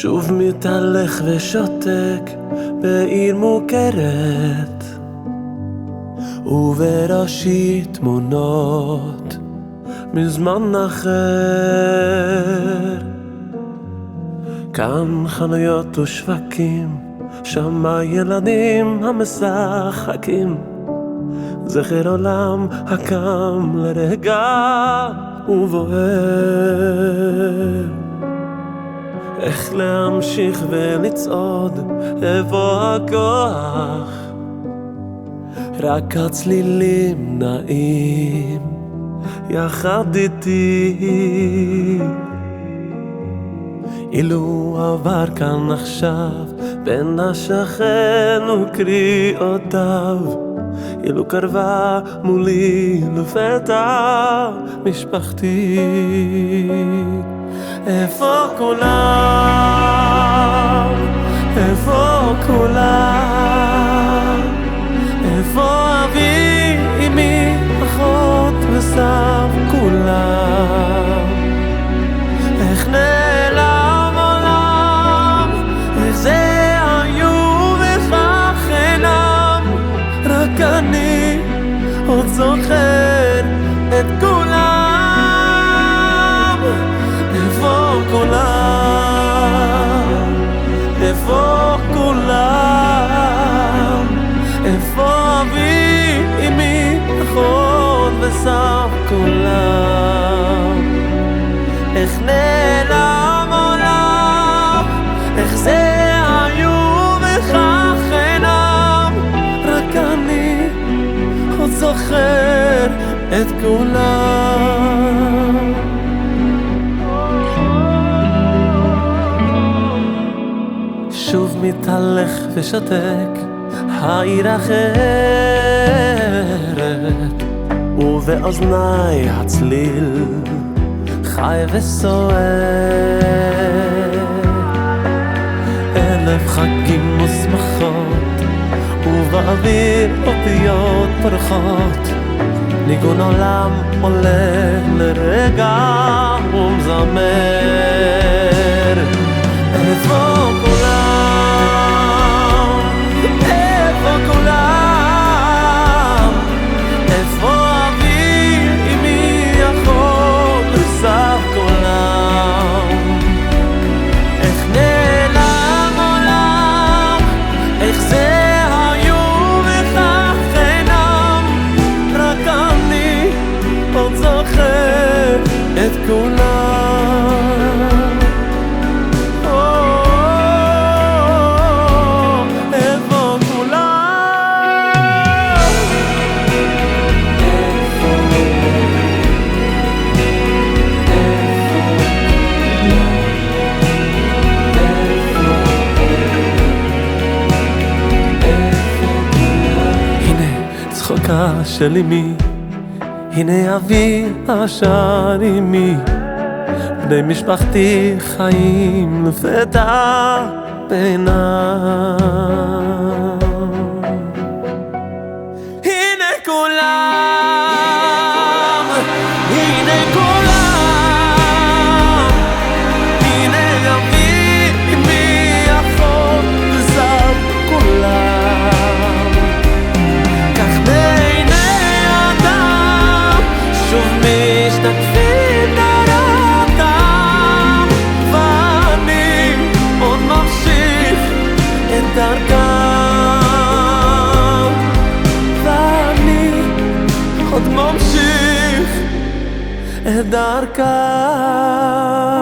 שוב מתהלך ושותק בעיר מוכרת, ובראשי תמונות מזמן אחר. כאן חנויות ושווקים, שמה ילדים המשחקים, זכר עולם הקם לרגע ובוער. איך להמשיך ולצעוד, איפה הכוח? רק הצלילים נעים יחד איתי. אילו עבר כאן עכשיו בין השכן וקריאותיו, אילו קרבה מולי לפתע משפחתי. איפה כולם? איפה כולם? איפה אבי, אמי, אחות וסב כולם? איך נעלם עולם? איך זה היו וכך אינם? רק אני עוד זוכר את כולם. איפה כולם? איפה כולם? איפה אבי, אמי, אחות וסב כולם? איך נעלם עולם? איך זה היו וכך אינם? רק אני עוד זוכר את כולם. שוב מתהלך ושותק, העיר אחרת, ובאוזני הצליל חי וסוער. אלף חגים ושמחות, ובאוויר אותיות פורחות, ניגון עולם עולה לרגע ומזמר. איפה כולם? איפה כולם? איפה אבי, אמי, אחות וסב כולם? איך נעלם עולם? איך זה היו וכך אינם? רק אני עוד זוכר את כולם. צחוקה של אמי, הנה אבי אשר עמי, בני משפחתי חיים לפתע בינם. הנה כולם, הנה כולם, הנה אבי, אמי, אחות וסב כולם. כך בעיני אדם שוב משתקפים דרכם, ואני עוד ממשיך את דרכם, ואני עוד ממשיך את דרכם.